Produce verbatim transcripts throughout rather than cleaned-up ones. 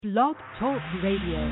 Blog Talk Radio.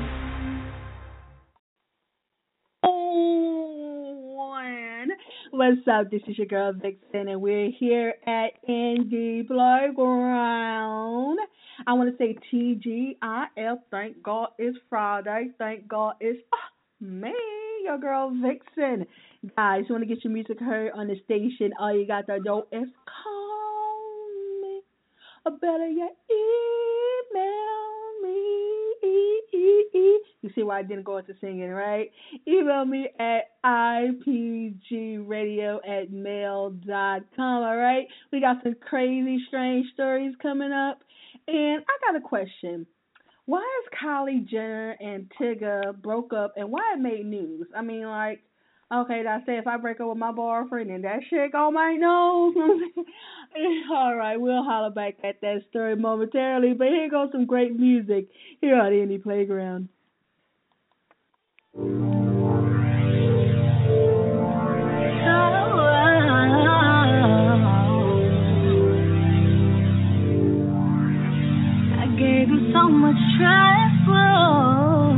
On. What's up? This is your girl Vixen, and we're here at Indie Playground. I want to say T G I F. Thank God it's Friday. Thank God it's oh, me, your girl Vixen. Guys, you want to get your music heard on the station? All you got to do is call me, or better yet, email me. You see why I didn't go into singing, right? Email me at I P G radio at mail dot com, all right? We got some crazy, strange stories coming up. And I got a question. Why is Kylie Jenner and Tyga broke up, and why it made news? I mean, like, okay, I say if I break up with my boyfriend and that shit on my nose. All right, we'll holler back at that story momentarily. But here goes some great music here on Indie Playground. I gave you so much trouble.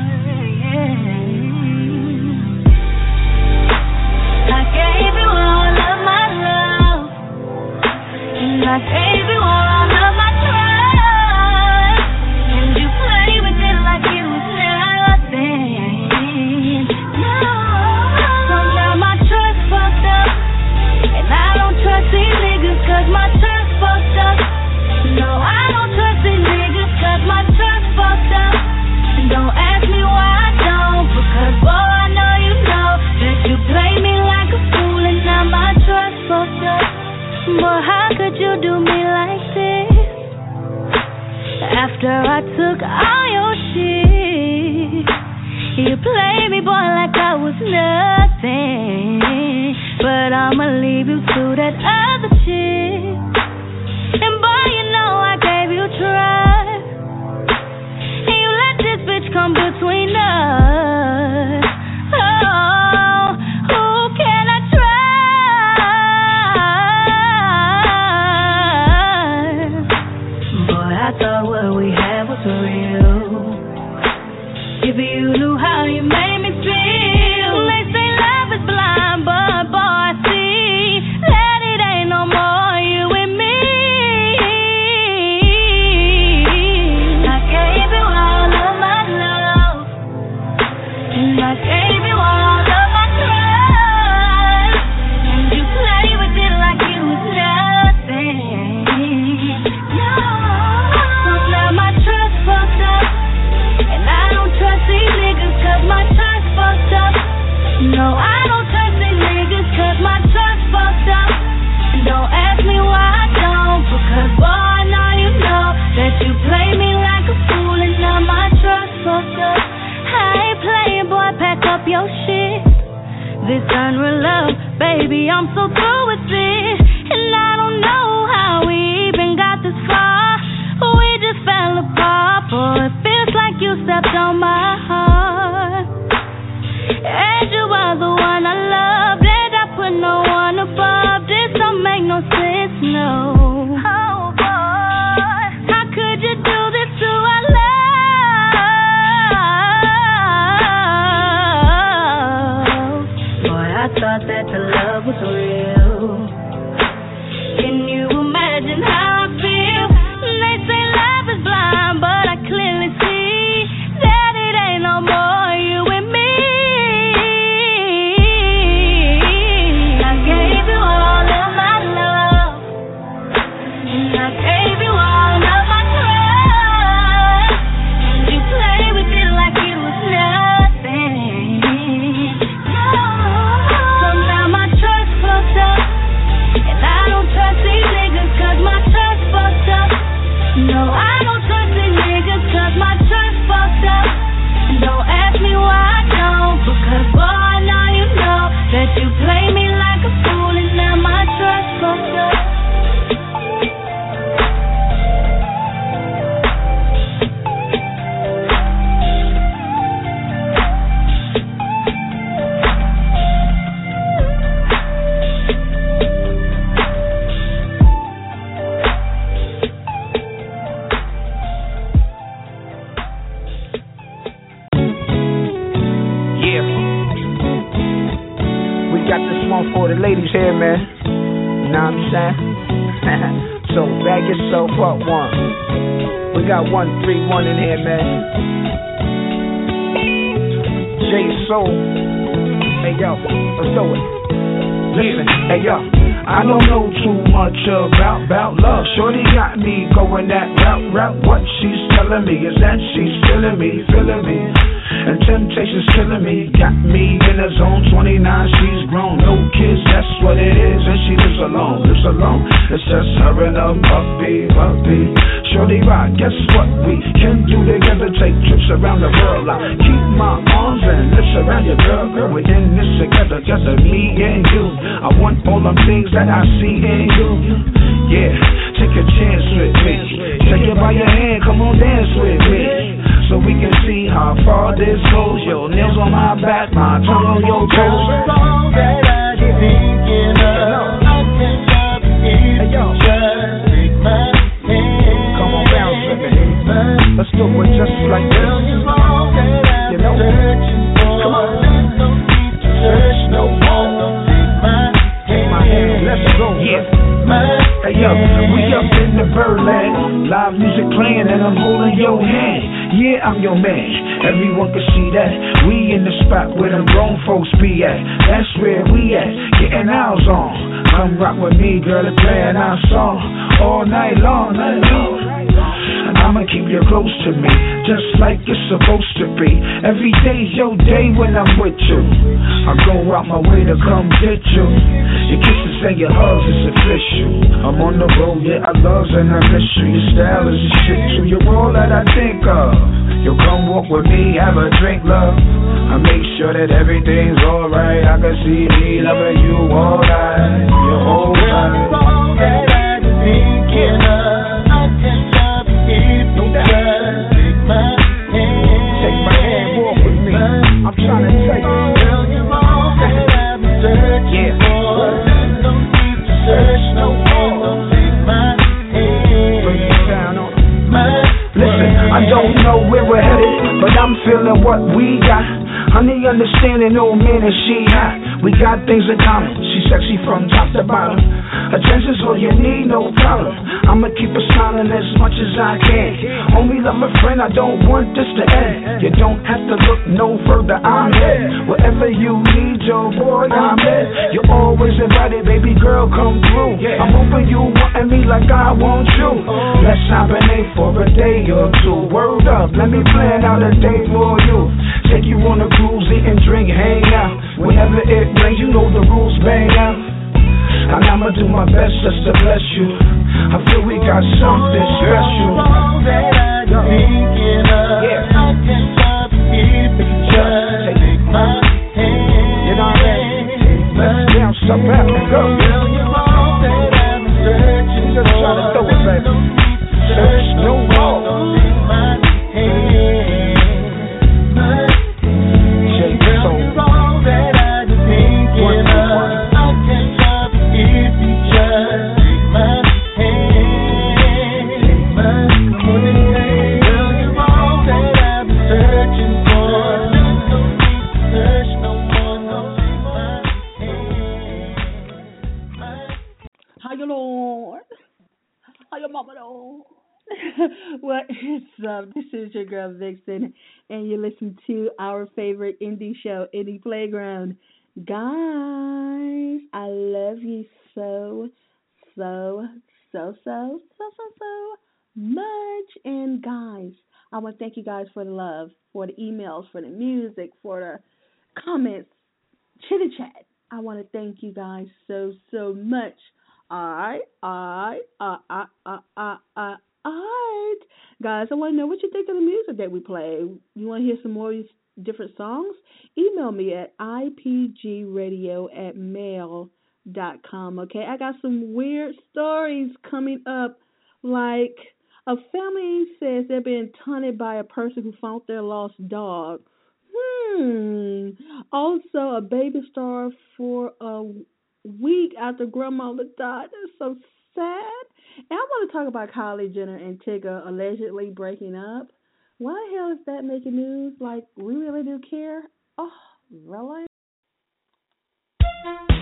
I gave you all of my love, and I gave you all of my trust, and you play with it like it was nothing. No, so now my trust fucked up, and I don't trust these niggas 'cause my trust fucked up. No, I don't trust these niggas 'cause my trust fucked up. And don't ask me why I don't, because boy, I know you know that you play me like a fool, and now my trust fucked up. Boy, how could you do me like this? After I took all your shit, you play me, boy, like I was nothing. But I'ma leave you to that other shit. And boy, you know I gave you trust, and you let this bitch come between us. Oh, who can I trust? Boy, I thought what we had was real. If you knew how you made me feel. They say love is blind, but boy, I see that it ain't no more you and me. I gave you all of my love, and I gave you all of my trust, and you play with it like it was nothing. No, so now my trust fucked up, and I don't trust these niggas 'cause my trust fucked up. No, I don't trust these niggas 'cause my trust fucked up. And don't ask me why I don't, because boy, I know you know that you play me like a fool, and now my trust fucked up. I ain't playing, boy, pack up your shit. This unreal love, baby, I'm so through with it. And I don't know how we even got this far. We just fell apart, boy, it feels like you stepped on my heart. And you are the one I loved, and I put no one above. This don't make no sense, no. Oh boy, how could you do this to our love? Boy, I thought that the love was real. Can you imagine how I feel? They say love is blind, but I clearly see that it one for the ladies here, man. You know what I'm saying? So bag yourself up, one. We got one three one in here, man. J Soul. Hey yo, let's do it. Listen, hey yo. I don't know too much about about love. Shorty got me going that route, route. What she's telling me is that she's feeling me, feeling me. And temptation's killing me. Got me in the zone, twenty-nine, she's grown. No kids, that's what it is. And she lives alone, lives alone. It's just her and a puppy, puppy. Shorty ride, guess what we can do together? Take trips around the world. I keep my arms and lips around your girl, girl. We're in this together, just me and you. I want all them things that I see in you. Yeah, take a chance with me. Take it by your hand, come on, dance with me. So we can see how far this goes. Your nails on my back, my tongue on your toes. All that I be thinking of, I can love if you just take my hand. Come on, bounce with me. Let's do it just like this. You know, come on. No need to search no more. Take my hand, let's go. Yeah. Hey yo, we up in the Birdland, live music playing and I'm holding your hand. Yeah, I'm your man, everyone can see that. We in the spot where them grown folks be at. That's where we at, getting ours on. Come rock with me, girl, and playing our song all night long, night long. And I'ma keep you close to me, just like it's supposed to be. Every day's your day when I'm with you. I go out my way to come get you. Your kisses and your hugs is official. I'm on the road, yeah, I love and I miss you. Your style is a shit too, you're all that I think of. You'll come walk with me, have a drink, love. I make sure that everything's alright. I can see me loving you all night, your whole life. All that I've been thinking of, I can love if you just take my hand. Take my hand, walk with me. I'm trying to tell you, girl, you're all that I've been searching for. No need to search no more. Take my hand. Bring it down on my. Listen, I don't know where we're headed, but I'm feeling what we got. Honey, understanding, old man, and she hot. We got things in common. She sexy from top to bottom. Attention's all you need, no problem. I'ma keep her smiling as much as I can. Only love my friend, I don't want this to end. You don't have to look no further, I'm here. Whatever you need, your boy, I'm here. You're always invited, baby girl, come through. I'm hoping you wanting me like I want you. Let's hibernate for a day or two. Word up, let me plan out a day for you. Take you on a cruise, eat and drink, hang out. Whenever it rains, you know the rules, bang out. And I'ma do my best just to bless you. I feel we got something special. All that I'm thinking of, yeah. I can love if you just take my hand. You know what I mean? Let's bounce up and go. Girl, you're all that I'm searching for. Just try to throw it, baby. Search no more. Take my hand. What is up? This is your girl Vixen, and you listen to our favorite indie show, Indie Playground. Guys, I love you so, so, so, so, so, so, so much. And guys, I want to thank you guys for the love, for the emails, for the music, for the comments, chitty chat. I want to thank you guys so, so much. I, I, I, I, I, I, I. Alright, guys, I want to know what you think of the music that we play. You want to hear some more of these different songs? Email me at ipgradio at mail dot com, okay? I got some weird stories coming up, like a family says they're being taunted by a person who found their lost dog. Hmm. Also, a baby star for a week after grandmother died. That's so sad. And I want to talk about Kylie Jenner and Tigger allegedly breaking up. Why the hell is that making news? Like, we really do care? Oh, really?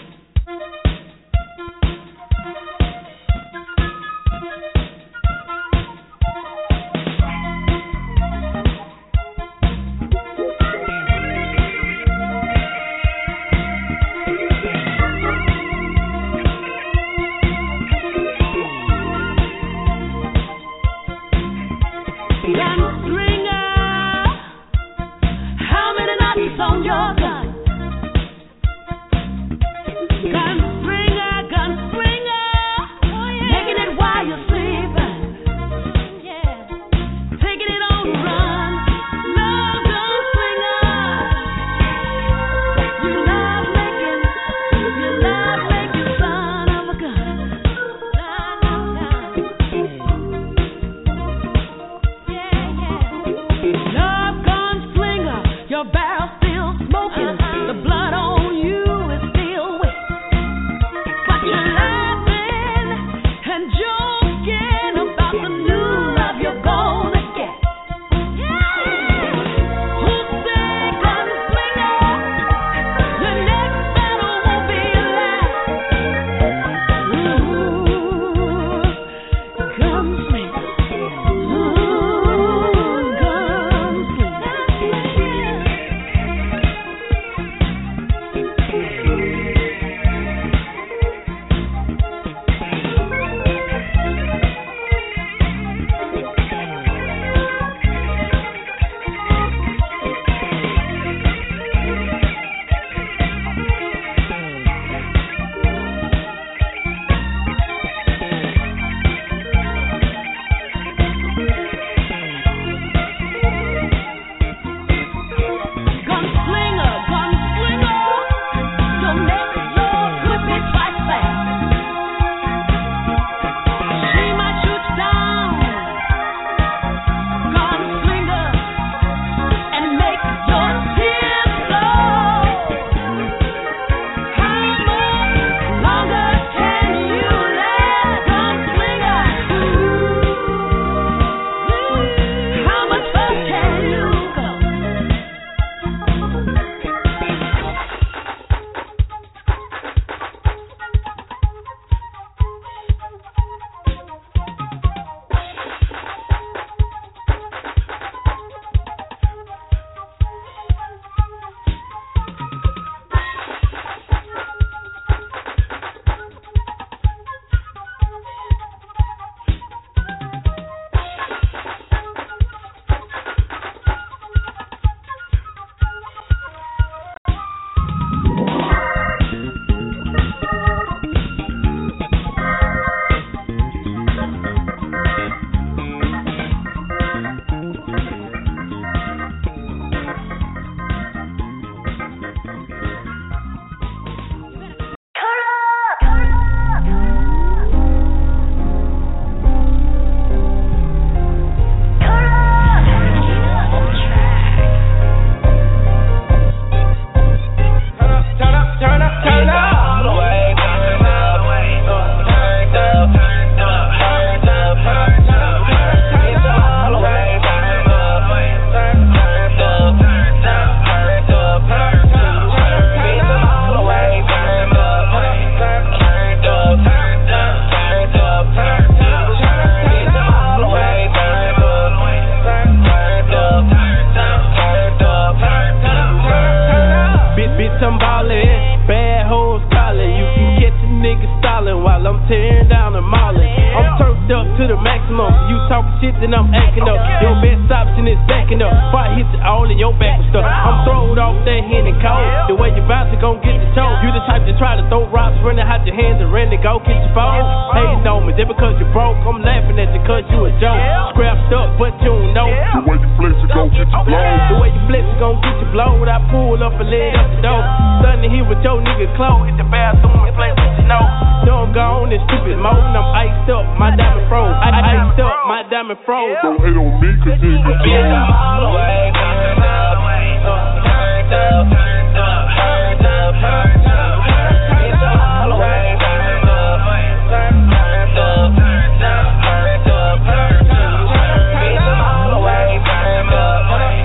then I'm acting up. Your best option is backing up. Before I hit you all in your back with stuff. I'm throwed off that Henny cold. The way you bounce it gon' get you told. You the type to try to throw rocks, running out your hands and ready to go get your phone. Hating on me, just because you broke, I'm laughing at you cause you a joke. Scrapped up, but you don't know. The way you flex it gon' get you blowed. The way you flex it gon' get you blowed. I pull up and lay up the door. Stunning here with your nigga clothes. Hit the bathroom and play with you know. Know I'm gone in stupid mode. I'm iced up, my diamond froze. I iced up, my diamond froze. Don't hate on me cause you can do it. All the way, turned up, turned up, turned up, turned up, turned up, turned up. It's all the way, turned up, turned up, turned up, turned up, turned up. It's all the way, turned up,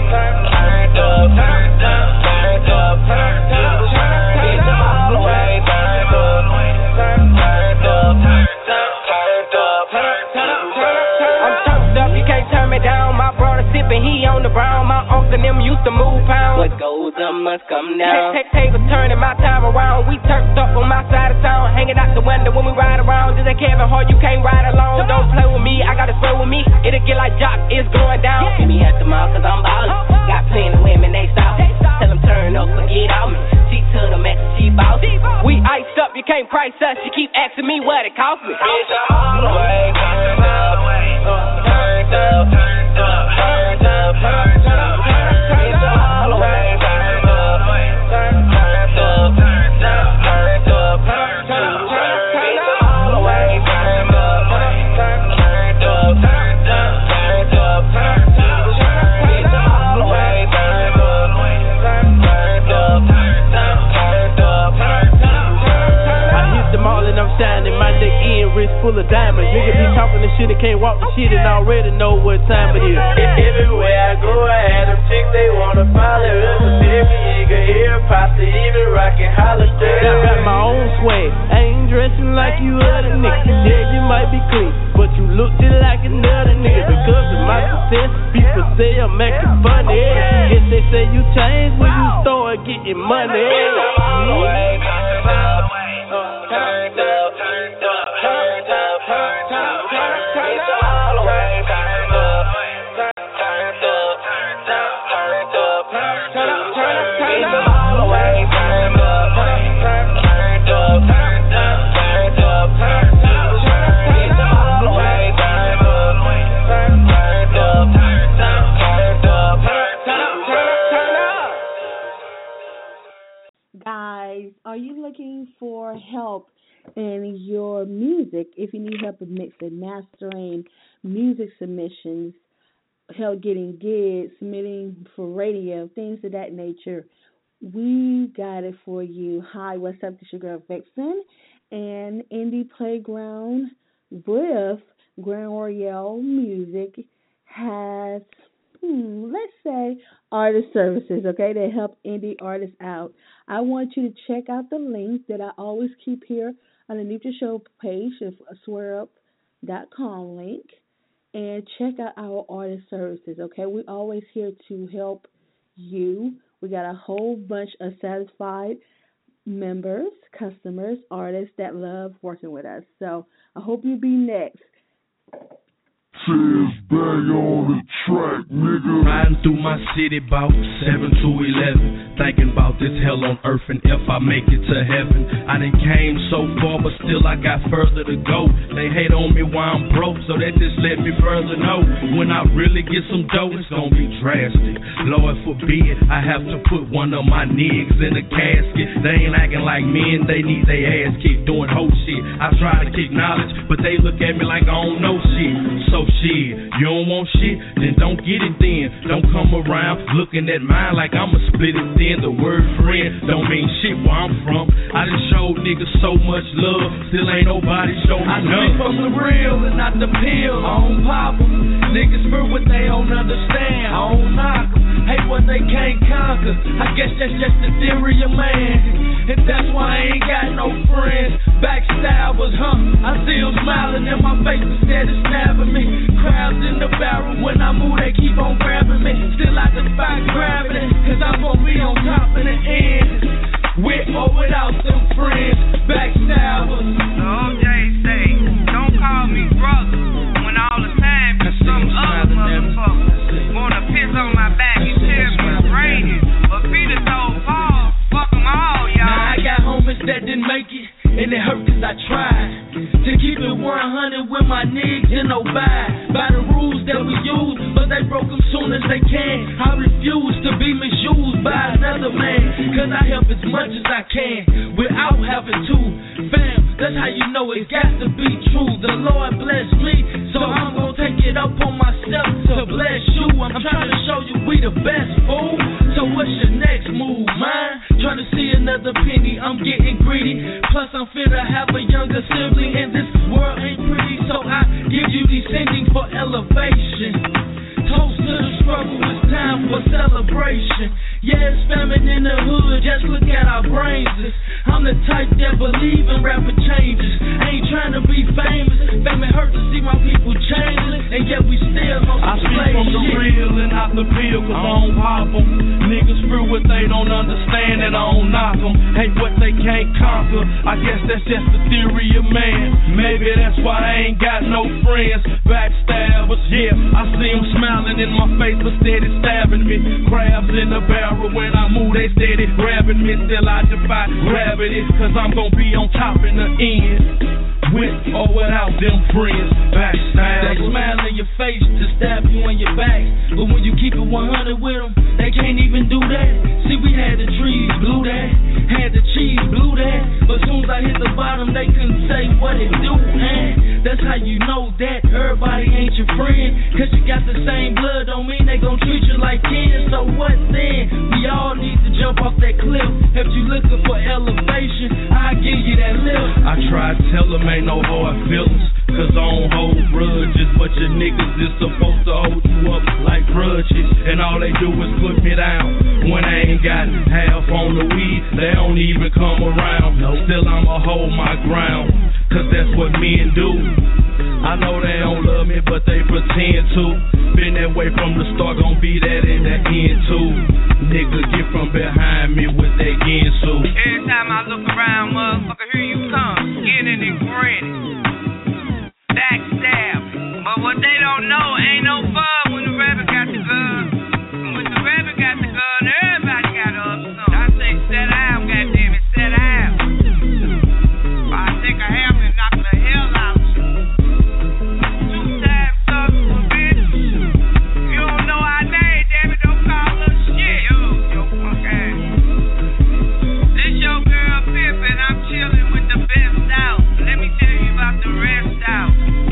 turned up, turned up, turned up, turned up. It's all the way, turned up. on the brown. My uncle and them used to move pounds. What goes up must come down. Take tables turning my time around. We turned up on my side of town, hanging out the window when we ride around. Just like Kevin Hart, you can't ride alone. Don't play with me, I gotta swear with me. It'll get like Jock, it's going down. See me at the mall cause I'm ballin'. Got plenty of women, they stop. Tell them turn up, forget all me. She to the max, she boss. We iced up, you can't price us. You keep asking me what it cost me. It's all the way, turned up, turned up, turned up, turned up, turned up, it's all the way, turned up, turned up, turned up, turned up, turned up, it's all the way, turned up, turned up, turned up, turned up, turned up, it's all the way, turned up, turned up, turned up, turned up, turned up. I hit them all and I'm shining, my neck in, wrist full of diamonds. Niggas be talking the shit and can't walk the shit and already know what time it is. Everywhere I go, I had them chicks, they wanna follow us. A big nigga, ear pasta, even rockin' holiday. I got my own swag, I ain't dressing like you other niggas. Yeah, you might be clean, but you look just like another nigga. Because of my success, people say I'm acting funny. Yes, they say you change when you start getting money. It's all the way, turned up, turned up, turned up, turned up, turned up, turned up, all the way, turned up, turned up, turned up, turned up, turned up, turned up, all the way, turned up, turned up, turned up, turned up, turned up, it's all the way, turned up, turned up, turned up, turned up, turned up. Guys, are you looking for help in your music? If you need help with mixing, mastering, music submissions, help getting gigs, submitting for radio, things of that nature, we got it for you. Hi, what's up? This is your girl Vixen, and Indie Playground with Grand Royale Music has, hmm, let's say, artist services, okay? They help indie artists out. I want you to check out the link that I always keep here underneath the show page, a swear up dot com link, and check out our artist services, okay? We're always here to help you. We got a whole bunch of satisfied members, customers, artists that love working with us. So I hope you be next. Says bang on the track, nigga. Riding through my city about seven to eleven, thinking about this hell on earth and if I make it to heaven. I done came so far, but still I got further to go. They hate on me while I'm broke, so that just let me further know. When I really get some dough, it's gonna be drastic. Lord forbid, I have to put one of my niggas in a casket. They ain't acting like men, they need their ass kicked doing whole shit. I try to kick knowledge, but they look at me like I don't know shit. So shit, you don't want shit, then don't get it then. Don't come around looking at mine like I'ma split it then. The word friend don't mean shit where I'm from. I done showed niggas so much love, still ain't nobody showed me none. I speak from the real and not the pill. I don't pop em. Niggas fear what they don't understand. I don't knock em. Hate what they can't conquer. I guess that's just the theory of man, and that's why I ain't got no friends. Backstabbers, huh? I see them smiling in my face instead of stabbing me. Crowds in the barrel, when I move they keep on grabbing me. Still I defy gravity, cause I'm gonna be on top in the end. With or without them friends, backstabbers. The O J say, don't call me brother, when all the time some other motherfuckers wanna piss on my back and tell me it's raining. But Peter told Paul, fuck them all, y'all. Now I got homies that didn't make it, and it hurt cause I tried to keep it one hundred with my niggas and no buy by the rules that we use, but they broke them soon as they can. I refuse to be misused by another man, cause I help as much as I can without having to. Fam, that's how you know it got to be true. The Lord bless me, so I'm gonna take it up on myself to bless you. I'm trying to show you we the best, fool. So what's your next move, man? Trying to see another penny, I'm getting greedy. Plus I'm fit to have a younger sibling, and this world ain't pretty, so I give you descending for elevation. Toast to the struggle, it's time for for celebration. Yeah, it's famine in the hood, just look at our brains. I'm the type that believe in rapid changes. Ain't trying to be famous. Fame it hurt to see my people change, and yet we still on some slave shit. I speak from the real and not the pill, cause I don't pop them. Niggas feel what they don't understand and I don't knock them. Hate what they can't conquer, I guess that's just the theory of man. Maybe that's why I ain't got no friends. Backstabbers, yeah, I see them smiling in my face but steady stabbing me. Crabs in the barrel, when I move they steady grabbing me. Still I defy gravity, cause I'm gonna be on top in the end. With or without them friends, backstab. They smile in your face to stab you in your back, but when you keep it one hundred with them, they can't even do that. See, we had the trees, blew that, had the cheese, blew that, but soon as I hit the bottom, they couldn't say what it do, man. That's how you know that everybody ain't your friend, cause you got the same blood, don't mean they gon' treat you like kin. So what then? We all need to jump off that cliff. If you looking for elevation, I'll give you that lift. I try to tell them ain't no hard feelings, cause I don't hold grudges, but your niggas is supposed to hold you up like grudges, and all they do is put me down. When I ain't got half on the weed, they don't even come around. Still I'ma hold my ground, cause that's what men do. I know they don't love me, but they pretend to. Been that way from the start, gon' be that in the end too. Nigga get from behind me with that ginsu. Every time I look around, motherfucker, here you come, skinning and grinning, backstab. But what they don't know, ain't no fun when the rapper got the gun. When the rapper got the gun, everybody got up some. I say set out, goddammit, set out. I think I have to knock the hell out. Two times sucks for bitch. You don't know our name, damn it, don't call us shit. Yo, yo, punk ass. This your girl Pip, and I'm chilling with the best out. Let me tell you about the rest out.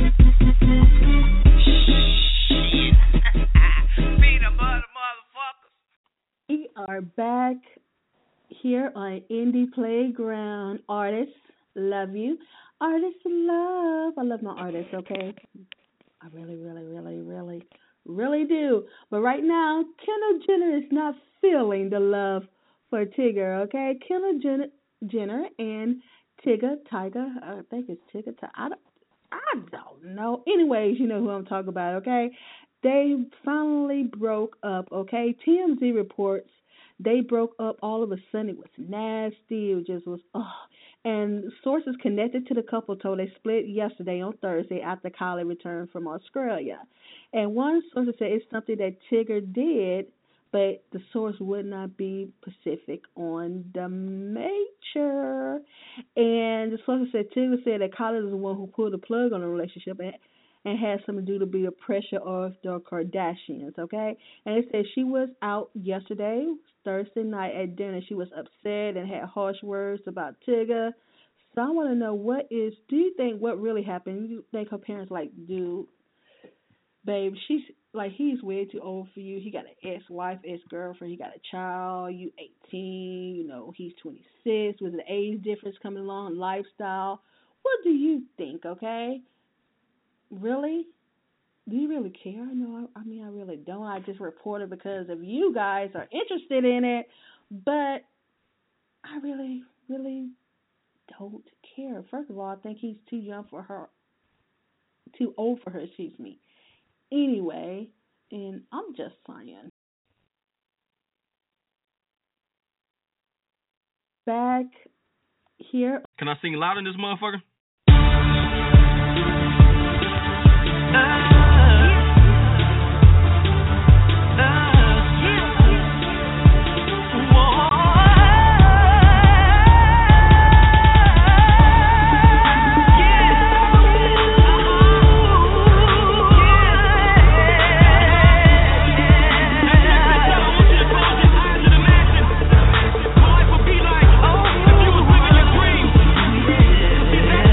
We are back here on Indie Playground. Artists, love you. Artists, love. I love my artists, okay? I really, really, really, really, really do. But right now, Kendall Jenner is not feeling the love for Tigger, okay? Kendall Jenner, Jenner and Tigger, Tiger, I think it's Tigger, I don't, I don't know. Anyways, you know who I'm talking about, okay? They finally broke up, okay? T M Z reports they broke up all of a sudden. It was nasty. It just was, oh. And sources connected to the couple told they split yesterday on Thursday after Kylie returned from Australia. And one source said it's something that Tigger did, but the source would not be specific on the nature. And the source said Tigger said that Kylie was the one who pulled the plug on the relationship and and had something to do to be a pressure of the Kardashians, okay? And it said she was out yesterday, Thursday night at dinner. She was upset and had harsh words about Tigger. So I want to know what is, do you think what really happened? You think her parents like, dude, babe, she's, like, he's way too old for you. He got an ex-wife, ex-girlfriend. He got a child. You eighteen, you know, he's twenty-six. With the age difference coming along, lifestyle. What do you think, okay? Really? Do you really care? No, I, I mean, I really don't. I just report it because of you guys are interested in it, but I really, really don't care. First of all, I think he's too young for her, too old for her, excuse me. Anyway, and I'm just saying. Back here. Can I sing loud in this motherfucker? Yeah.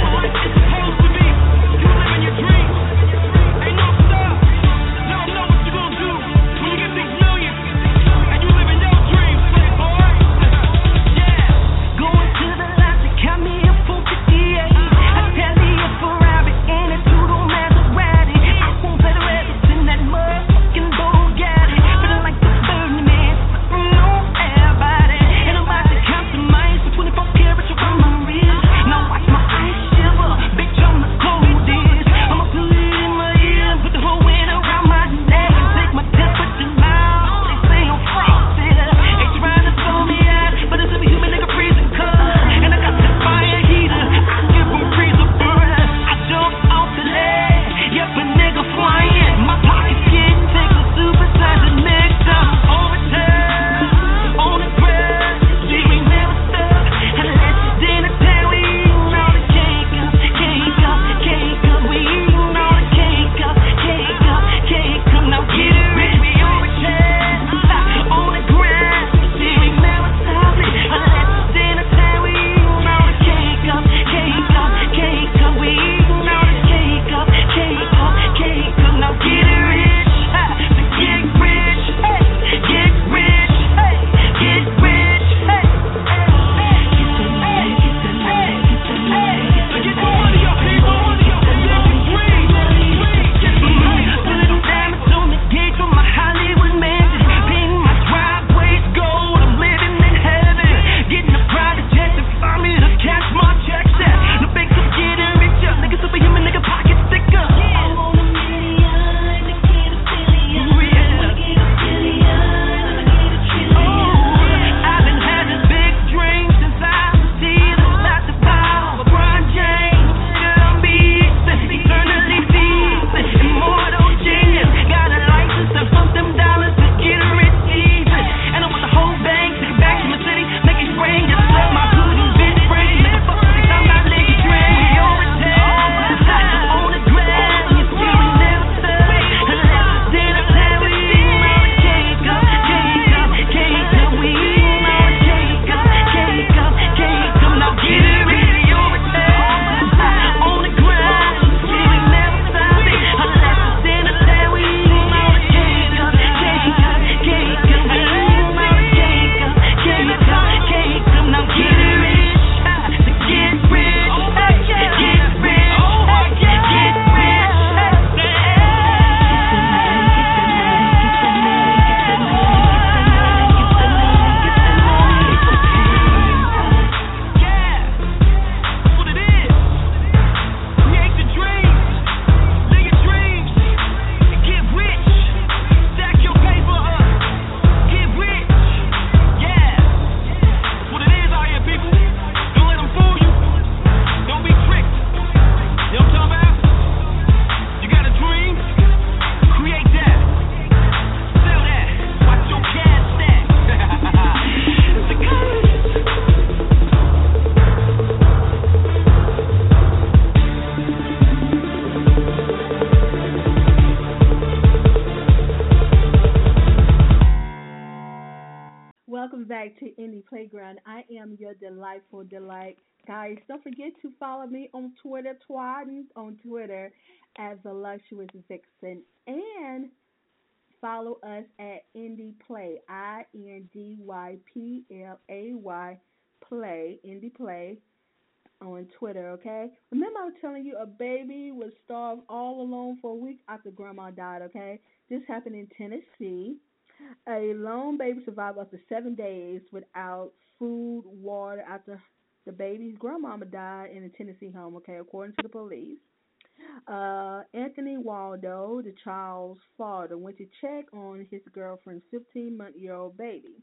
welcome back to Indie Playground. I am your delightful delight. Guys, don't forget to follow me on Twitter, twine on Twitter as Voluptuous Vixen, and follow us at Indie Play, I N D Y P L A Y, Play, Indie Play on Twitter, okay? Remember I was telling you a baby was starved all alone for a week after grandma died, okay? This happened in Tennessee. A lone baby survived up to seven days without food, water after the baby's grandmama died in a Tennessee home, okay, according to the police. Uh, Anthony Waldo, the child's father, went to check on his girlfriend's fifteen-month-year-old baby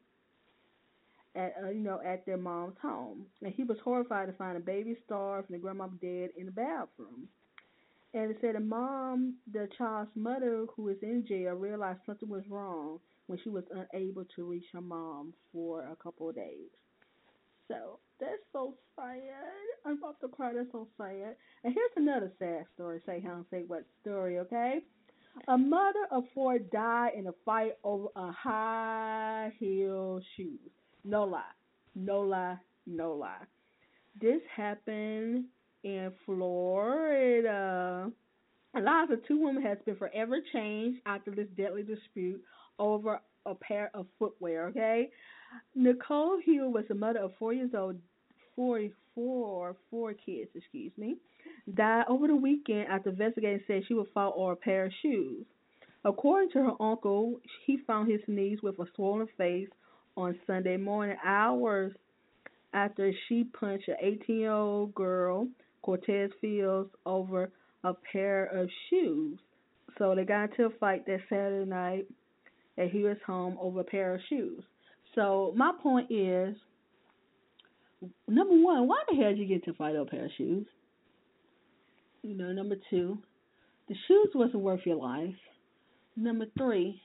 at uh, you know at their mom's home, and he was horrified to find a baby starved and the grandma dead in the bathroom. And it said the mom, the child's mother, who is in jail, realized something was wrong when she was unable to reach her mom for a couple of days. So that's so sad. I'm about to cry. That's so sad. And here's another sad story. Say how and say what story, okay? A mother of four died in a fight over a high heel shoes. No lie. No lie. No lie. This happened in Florida. The lives of two women has been forever changed after this deadly dispute over a pair of footwear, okay? Nicole Hill was a mother of four years old, forty-four, four kids, excuse me, died over the weekend after investigators said she would fall over a pair of shoes. According to her uncle, he found his niece with a swollen face on Sunday morning, hours after she punched an eighteen-year-old girl, Cortez Fields, over a pair of shoes. So they got into a fight that Saturday night at Hewitt's home over a pair of shoes. So my point is, number one, why the hell did you get to fight over a pair of shoes? You know, number two, the shoes wasn't worth your life. Number three,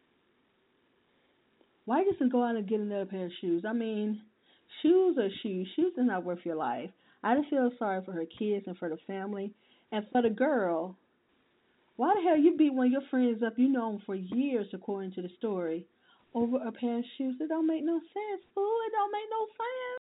why just go out and get another pair of shoes? I mean, shoes are shoes. Shoes are not worth your life. I just feel sorry for her kids and for the family. And for the girl, why the hell you beat one of your friends up you know him for years, according to the story, over a pair of shoes? It don't make no sense, fool. It don't make no sense.